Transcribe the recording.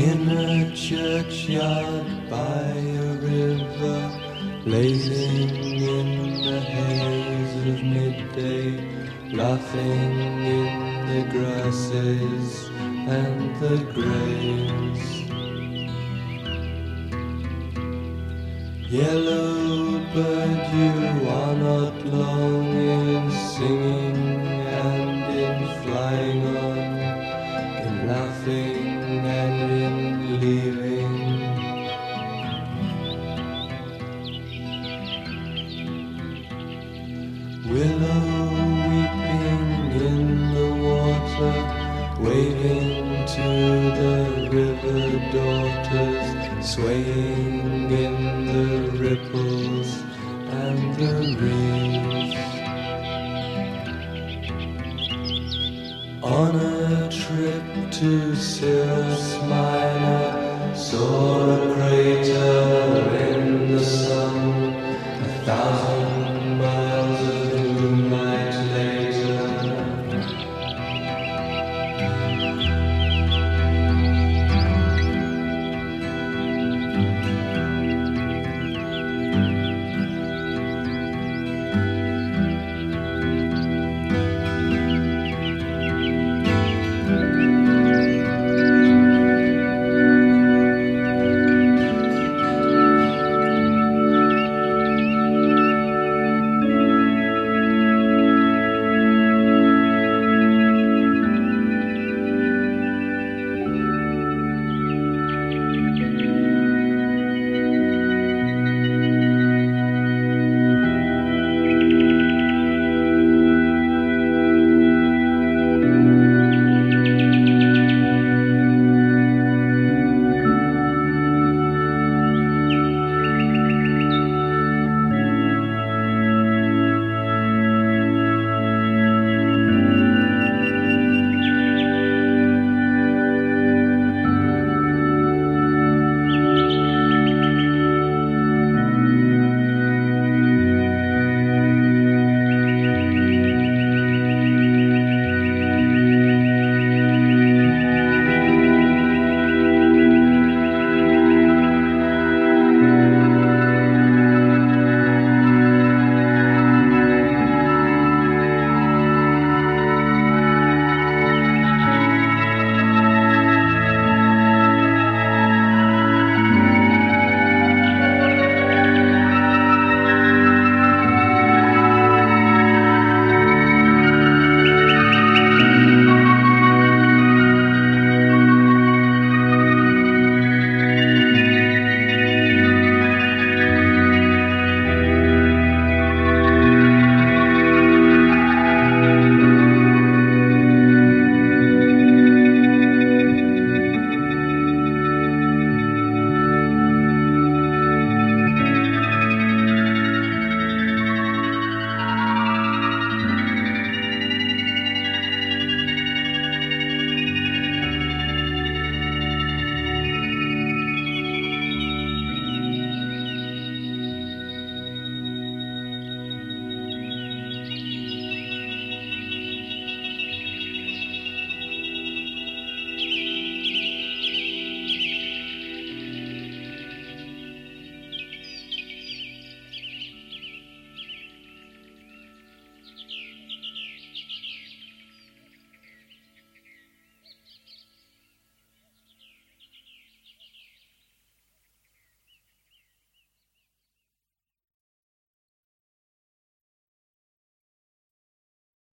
In a churchyard by a river, blazing in the haze of midday, laughing in the grasses and the graves. Yellow bird, you are not long in singing and in flying on, in laughing and in leaving. Willow weeping in the water, waving to the river daughters, swaying in the ripples and the reeds. On a trip to Cirrus Minor, saw a crater in the sun, 1,000